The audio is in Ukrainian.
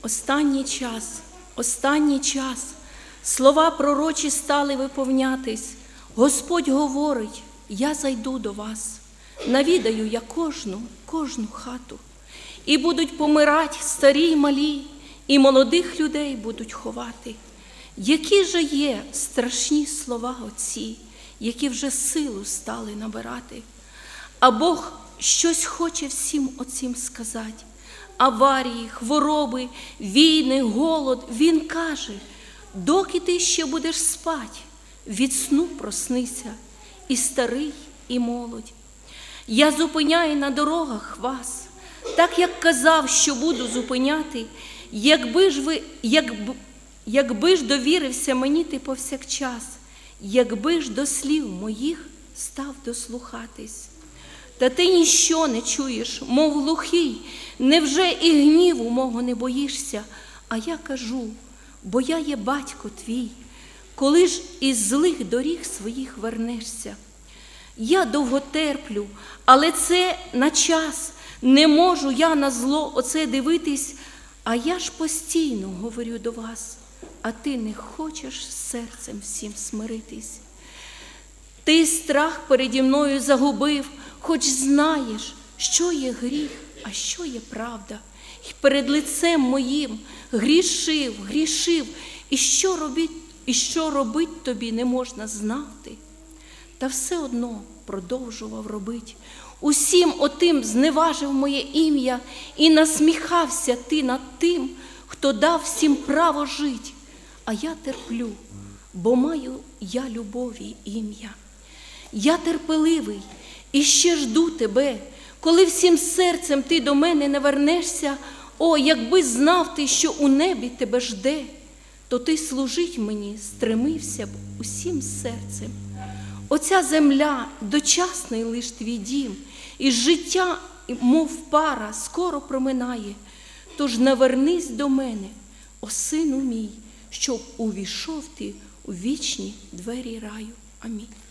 останній час, слова пророчі стали виповнятись. Господь говорить, я зайду до вас, навідаю я кожну хату. І будуть помирати старі й малі, і молодих людей будуть ховати. Які же є страшні слова оці, які вже силу стали набирати. А Бог щось хоче всім оцім сказати. Аварії, хвороби, війни, голод. Він каже, доки ти ще будеш спать, від сну проснися, і старий, і молодь. Я зупиняю на дорогах вас, так як казав, що буду зупиняти, якби ж довірився мені ти повсякчас, якби ж до слів моїх став дослухатись. Та ти ніщо не чуєш, мов глухий, невже і гніву мого не боїшся? А я кажу, бо я є батько твій, коли ж із злих доріг своїх вернешся. Я довго терплю, але це на час, не можу я на зло оце дивитись, а я ж постійно говорю до вас, а ти не хочеш серцем всім смиритись. Ти страх переді мною загубив, хоч знаєш, що є гріх, а що є правда. І перед лицем моїм грішив, і що робить тобі не можна знати. Та все одно продовжував робить. Усім отим зневажив моє ім'я, і насміхався ти над тим, хто дав всім право жить. А я терплю, бо маю я любові ім'я. Я терпеливий і ще жду тебе, коли всім серцем ти до мене не вернешся. О, якби знав ти, що у небі тебе жде, то ти служить мені стремився б усім серцем. Оця земля дочасний лиш твій дім, і життя, мов пара, скоро проминає. Тож навернись до мене, о сину мій, щоб увійшов ти у вічні двері раю. Амінь.